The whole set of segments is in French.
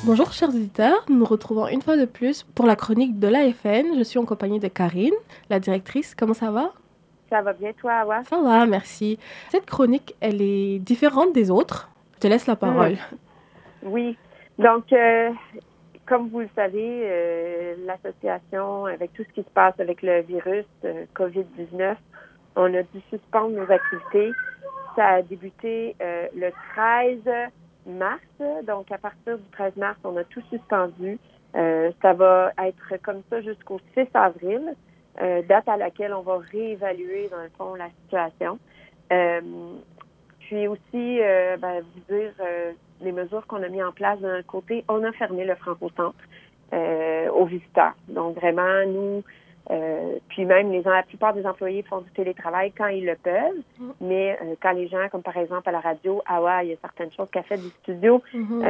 Bonjour chers auditeurs, nous nous retrouvons une fois de plus pour la chronique de l'AFN. Je suis en compagnie de Karine, la directrice. Comment ça va? Ça va bien, toi, Awa? Ça va, merci. Cette chronique, elle est différente des autres. Je te laisse la Hmm, parole. Oui. Donc, comme vous le savez, l'association, avec tout ce qui se passe avec le virus COVID-19, on a dû suspendre nos activités. Ça a débuté le 13 mars. Donc, à partir du 13 mars, on a tout suspendu. Ça va être comme ça jusqu'au 6 avril, date à laquelle on va réévaluer, dans le fond, la situation. Euh, Puis aussi, vous dire les mesures qu'on a mises en place d'un côté, on a fermé le Franco-Centre aux visiteurs. Donc vraiment, nous, puis même la plupart des employés font du télétravail quand ils le peuvent, mais quand les gens, comme par exemple à la radio, il y a certaines choses qu'elle fait du studio,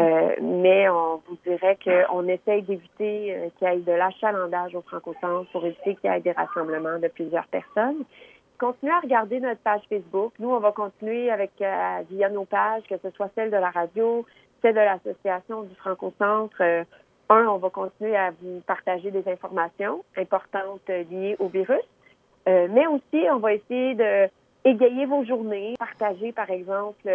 mais on vous dirait qu'on essaye d'éviter qu'il y ait de l'achalandage au Franco-Centre pour éviter qu'il y ait des rassemblements de plusieurs personnes. Continuez à regarder notre page Facebook. Nous, on va continuer avec via nos pages, que ce soit celle de la radio, celle de l'association du Franco-Centre. On va continuer à vous partager des informations importantes liées au virus. Mais aussi, on va essayer de égayer vos journées, partager, par exemple,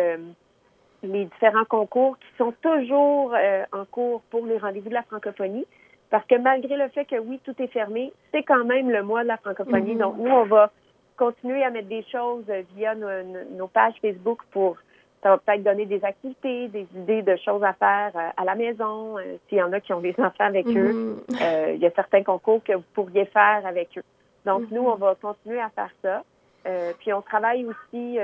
les différents concours qui sont toujours en cours pour les rendez-vous de la francophonie. Parce que malgré le fait que, oui, tout est fermé, c'est quand même le mois de la francophonie. Donc, nous, on va continuer à mettre des choses via nos pages Facebook ça va peut-être donner des activités, des idées de choses à faire à la maison. S'il y en a qui ont des enfants avec eux, il y a certains concours que vous pourriez faire avec eux. Donc, nous, on va continuer à faire ça. Puis, on travaille aussi,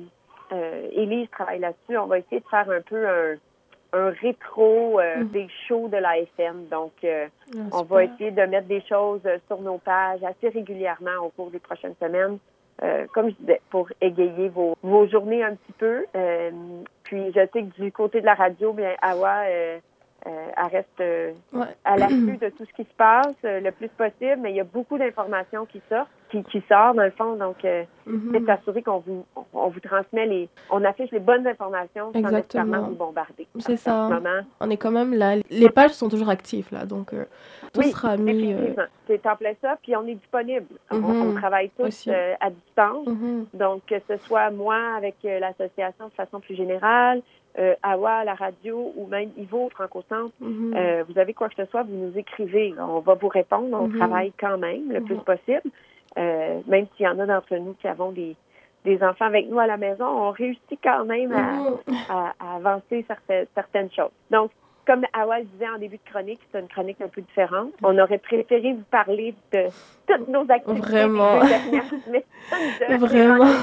Élise travaille là-dessus, on va essayer de faire un peu un rétro des shows de l'AFN. Donc, on va essayer de mettre des choses sur nos pages assez régulièrement au cours des prochaines semaines. Comme je disais, pour égayer vos journées un petit peu. Puis, je sais que du côté de la radio, bien, Awa, elle reste à l'affût de tout ce qui se passe le plus possible, mais il y a beaucoup d'informations qui sortent, qui sortent dans le fond. Donc, c'est s'assurer qu'on vous transmet on affiche les bonnes informations sans nécessairement vous bombarder. C'est ça. On est quand même là. Les pages sont toujours actives, là, donc tout sera mis... effectivement. C'est en plein ça, puis on est disponible. On travaille tous à distance. Donc, que ce soit moi avec l'association de façon plus générale, Awa à la radio ou même Ivo au Franco-Centre, vous avez quoi que ce soit, vous nous écrivez. On va vous répondre. On travaille quand même le plus possible. Même s'il y en a d'entre nous qui avons des enfants avec nous à la maison, on réussit quand même à avancer certaines choses. Donc, comme Awa le disait en début de chronique, c'est une chronique un peu différente. On aurait préféré vous parler de toutes nos activités. Vraiment. Vraiment.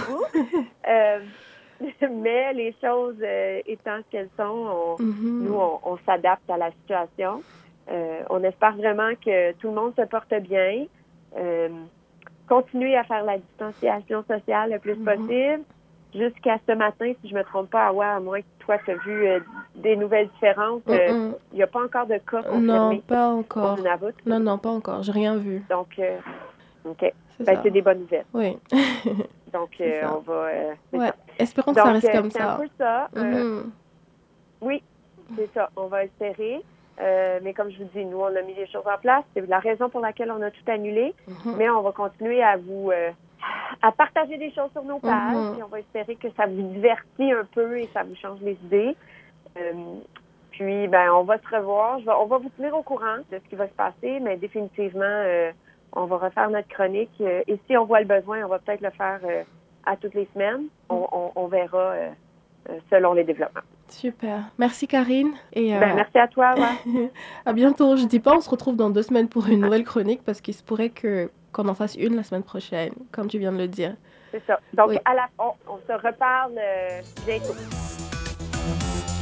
Mais les choses étant ce qu'elles sont, nous, on s'adapte à la situation. On espère vraiment que tout le monde se porte bien. Continuer à faire la distanciation sociale le plus possible. Jusqu'à ce matin, si je me trompe pas, à moins que toi, tu as vu des nouvelles différentes, il n'y a pas encore de cas confirmés. Non, pas encore. Au Nunavut. Non, pas encore. J'ai rien vu. Donc, OK. C'est des bonnes nouvelles. Oui. Donc, on va... ça. Espérons que ça reste comme ça. C'est un peu ça. Oui, c'est ça. On va espérer. Mais comme je vous dis, nous, on a mis les choses en place. C'est la raison pour laquelle on a tout annulé. Mais on va continuer à à partager des choses sur nos pages. Et on va espérer que ça vous divertit un peu et ça vous change les idées. Puis, on va se revoir. On va vous tenir au courant de ce qui va se passer, mais définitivement, on va refaire notre chronique. Et si on voit le besoin, on va peut-être le faire à toutes les semaines. On verra selon les développements. Super. Merci Karine. Et merci à toi. Ouais. À bientôt. Je dis pas on se retrouve dans 2 semaines pour une nouvelle chronique parce qu'il se pourrait qu'on en fasse une la semaine prochaine, comme tu viens de le dire. C'est ça. Donc, on se reparle bientôt.